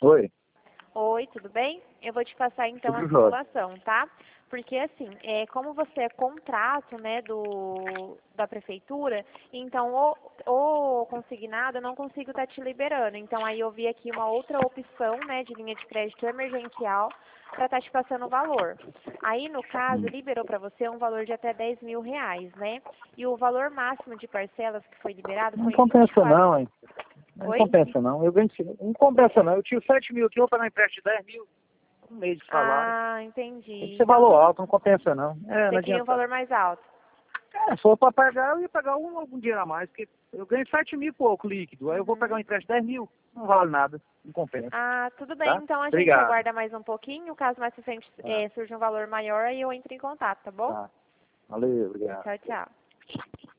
Oi. Oi, tudo bem? Eu vou te passar então a Tudo jóia. simulação, tá? Porque assim, como você é contrato, né, da prefeitura, então o consignado eu não consigo estar te liberando. Então aí eu vi aqui uma outra opção, né, de linha de crédito emergencial para estar te passando o valor. Aí no caso liberou para você um valor de até R$ 10.000, né? E o valor máximo de parcelas que foi liberado Não foi em compensa 24. não, hein? Não Oi? compensa não. Eu ganho, não compensa não. Eu tiro 7 mil aqui, vou pagar um empréstimo de 10 mil, um mês de salário. Ah, Tem que entendi. ser Então valor alto, não compensa não. você Não queria um adianta. valor mais alto. Se for para pagar, eu ia pagar algum dinheiro a mais, porque eu ganho 7 mil e pouco líquido. Aí eu vou Uhum. pagar um empréstimo de 10 mil, não vale nada, não compensa. Ah, tudo bem. Tá? Então a gente Obrigado. aguarda mais um pouquinho. Caso mais pra frente Tá, surja um valor maior, aí eu entro em contato, tá bom? tá. Valeu, obrigado. Tchau, tchau.